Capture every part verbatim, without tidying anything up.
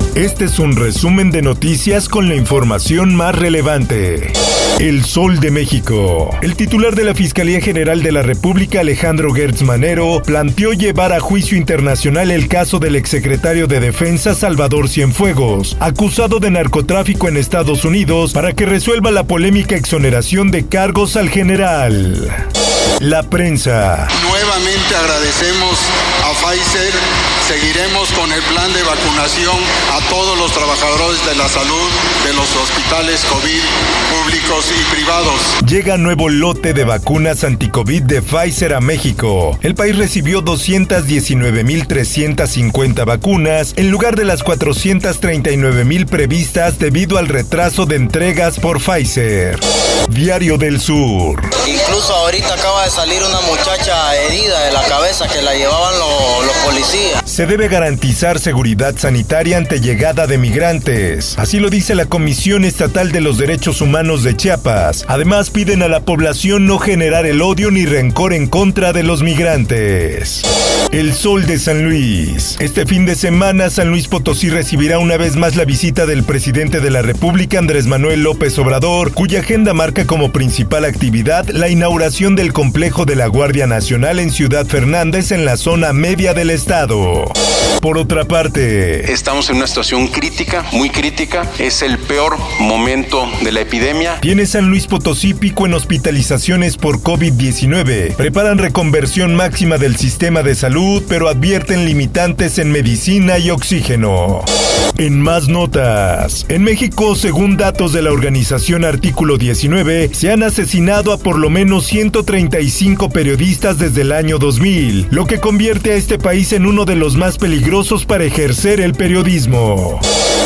Este es un resumen de noticias con la información más relevante. El Sol de México. El titular de la Fiscalía General de la República, Alejandro Gertz Manero, planteó llevar a juicio internacional el caso del exsecretario de Defensa Salvador Cienfuegos, acusado de narcotráfico en Estados Unidos, para que resuelva la polémica exoneración de cargos al general. La prensa. Nuevamente agradecemos a Pfizer. Seguiremos con el plan de vacunación a todos los trabajadores de la salud de los hospitales COVID públicos y privados. Llega nuevo lote de vacunas anticovid de Pfizer a México. El país recibió doscientas diecinueve mil trescientas cincuenta vacunas en lugar de las cuatrocientas treinta y nueve mil previstas debido al retraso de entregas por Pfizer. Diario del Sur. Incluso ahorita acaba de salir una muchacha herida de la cabeza que la llevaban lo, los policías. Se debe garantizar seguridad sanitaria ante llegada de migrantes. Así lo dice la Comisión Estatal de los Derechos Humanos de Chiapas. Además, piden a la población no generar el odio ni rencor en contra de los migrantes. El Sol de San Luis. Este fin de semana, San Luis Potosí recibirá una vez más la visita del presidente de la República, Andrés Manuel López Obrador, cuya agenda marca como principal actividad la inauguración del complejo de la Guardia Nacional en Ciudad Fernández, en la zona media del estado. Por otra parte, estamos en una situación crítica, muy crítica. Es el peor momento de la epidemia. Tiene San Luis Potosí pico en hospitalizaciones por COVID diecinueve. Preparan reconversión máxima del sistema de salud, pero advierten limitantes en medicina y oxígeno. En más notas, en México, según datos de la organización Artículo diecinueve, se han asesinado a por lo menos ciento treinta y cinco periodistas desde el año dos mil, lo que convierte a este país en uno de los más peligrosos para ejercer el periodismo.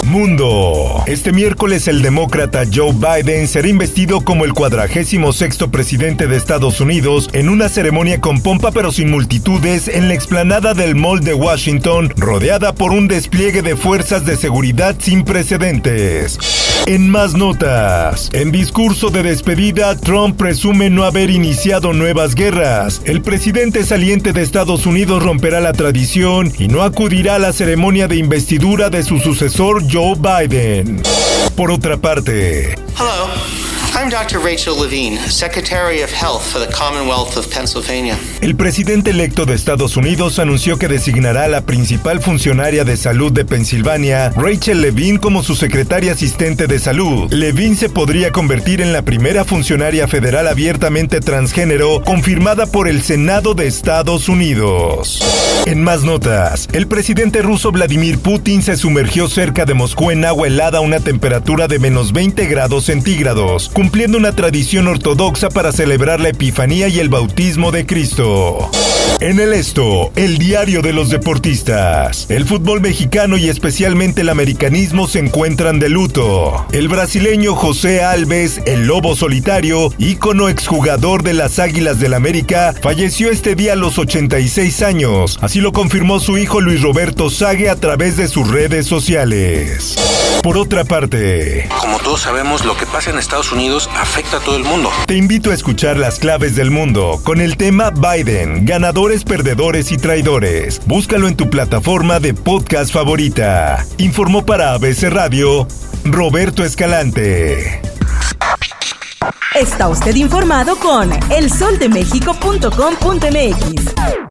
Mundo. Este miércoles el demócrata Joe Biden será investido como el cuadragésimo sexto presidente de Estados Unidos en una ceremonia con pompa pero sin multitudes en la explanada del Mall de Washington, rodeada por un despliegue de fuerzas de seguridad sin precedentes. En más notas, en discurso de despedida, Trump presume no haber iniciado nuevas guerras. El presidente saliente de Estados Unidos romperá la tradición y no acudirá a la ceremonia de investidura de su sucesor Joe Biden. Por otra parte, Hello, I'm doctor Rachel Levine, Secretary of Health for the Commonwealth of Pennsylvania. El presidente electo de Estados Unidos anunció que designará a la principal funcionaria de salud de Pensilvania, Rachel Levine, como su secretaria asistente de salud. Levine se podría convertir en la primera funcionaria federal abiertamente transgénero confirmada por el Senado de Estados Unidos. En más notas, el presidente ruso Vladimir Putin se sumergió cerca de Moscú en agua helada a una temperatura de menos veinte grados centígrados, cumpliendo una tradición ortodoxa para celebrar la Epifanía y el bautismo de Cristo. En el Esto, el diario de los deportistas. El fútbol mexicano y especialmente el americanismo se encuentran de luto. El brasileño José Alves, el Lobo Solitario, ícono exjugador de las Águilas del América, falleció este día a los ochenta y seis años. Así lo confirmó su hijo Luis Roberto Sague a través de sus redes sociales. Por otra parte, como todos sabemos, lo que pasa en Estados Unidos afecta a todo el mundo. Te invito a escuchar las claves del mundo con el tema Biden, ganadores, perdedores y traidores. Búscalo en tu plataforma de podcast favorita. Informó para A B C Radio, Roberto Escalante. Está usted informado con el sol de méxico punto com punto m x.